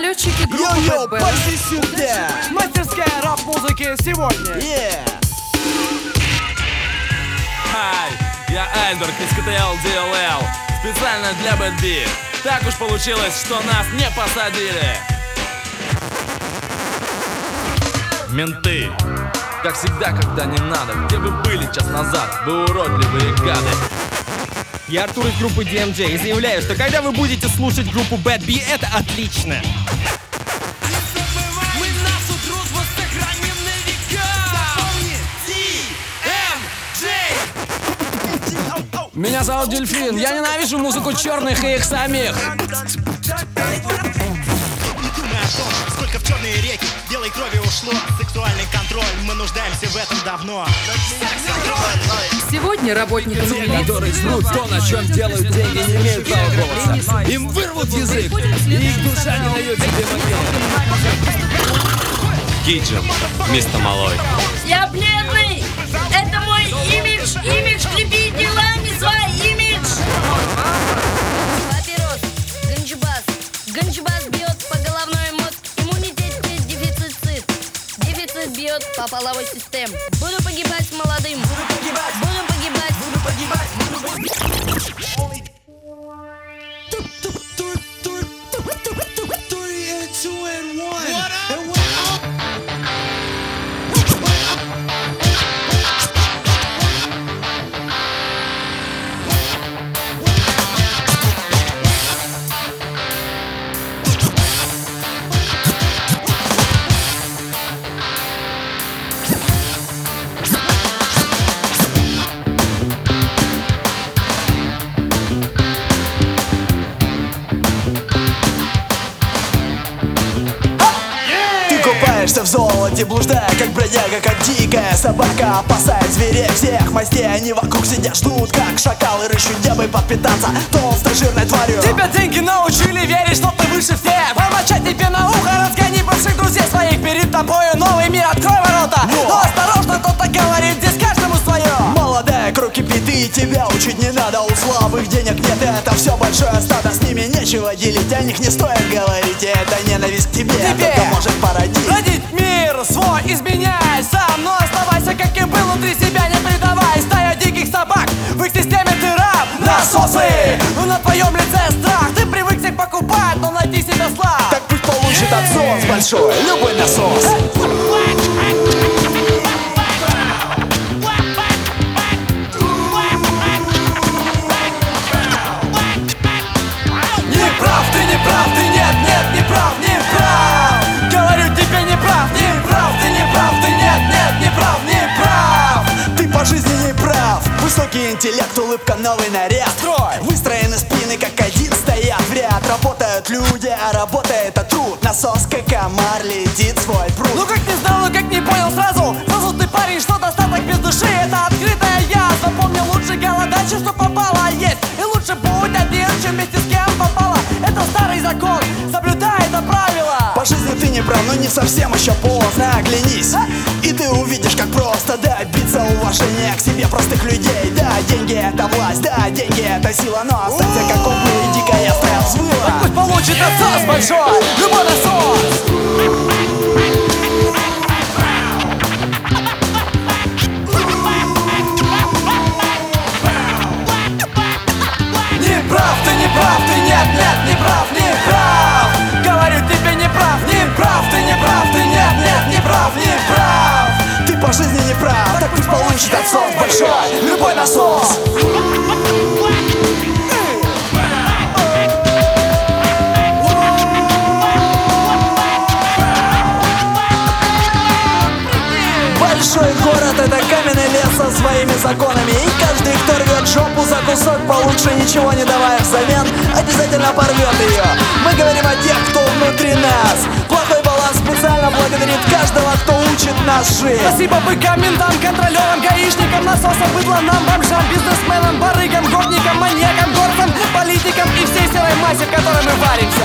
налетчики группы Йо-йо, Bad Band. пошли сюда! Мастерская рэп-музыки сегодня. Хай, я Альдор из КТЛ DLL. Специально для Bad Beat. Так уж получилось, что нас не посадили. Менты, как всегда, когда не надо. Где вы были час назад, вы уродливые гады. Я Артур из группы DMJ и заявляю, что когда вы будете слушать группу Bad B, это отлично. Мы нашу дружбу сохраним на века. DMJ. Меня зовут Дельфин. Я ненавижу музыку черных и их самих. Сколько в черные реки белой крови ушло. Сексуальный контроль, мы нуждаемся в этом давно. Сегодня работникам милиции, Которые жрут то, на чем делают деньги, не имеют права голоса. Им вырвут язык, и их душа не дает себе могилы. Киджем, мистер Малой. Я бледный! Это мой имидж! Имидж! Крепи делами свой имидж! Папирос, ганджбас. Ганджбас бьет по головной мозг. Иммунитет, дефицит. Дефицит бьет по половой системе. Буду погибать молодым. Буду погибать. Купаешься в золоте, блуждая, как бродяга, как дикая собака. Опасаясь зверей всех мастей, они вокруг сидят, ждут, как шакалы, рыщут, дабы подпитаться толстой жирной тварью. Тебя деньги научили верить, что ты выше всех. Помочать тебе на ухо, разгони бывших друзей своих. Перед тобою новый мир, открой ворота. Но осторожно, кто-то говорит, здесь каждому свое. Молодая, кровь кипит, и тебя учить не надо. У слабых денег нет, это все большое стадо. С ними нечего делить, о них не стоит говорить. И это ненависть к тебе только может породить. Родить мир свой, изменяй сам. Но оставайся, как и был, внутри себя не предавай. Стая диких собак, в их системе ты раб. Насосы, на твоем лице страх. Ты привык всех покупать, но найти себя слаб. Так пусть получит отсос большой, любой насос. Высокий интеллект, улыбка, новый наряд. Выстроены спины, как один, стоят в ряд. Работают люди, а работа это труд. Насос, как комар, летит свой пруд. Ну как не знал, ну как не понял сразу. Сразу ты парень, что достаток без души. Это открытая я. Запомни, лучше голодать, чем что попало есть. И лучше будь один, чем вместе с кем попало. Это старый закон, соблюдай это правило. По жизни ты не прав, но не совсем еще поздно. Оглянись, и ты увидишь, как просто добиться уважения к себе простых людей. Да, деньги это власть, да, деньги это сила. Но останься как кобра и дикая стая взвыла. Так пусть получит отсос большой, любой насос. По жизни не прав, так пусть получит отсос большой, любой насос. Большой город — это каменный лес со своими законами. И каждый, кто рвет жопу за кусок получше, ничего не давая взамен, обязательно порвет ее. Мы говорим о тех, кто внутри нас. Плохой баланс специально благодарит каждого, кто учит нас жить. Спасибо быкам, ментам, контролерам, гаишникам, насосам, быдланам, бомжам, бизнесменам, барыгам, гопникам, маньякам, горцам, политикам и всей серой массе, в которой мы варимся.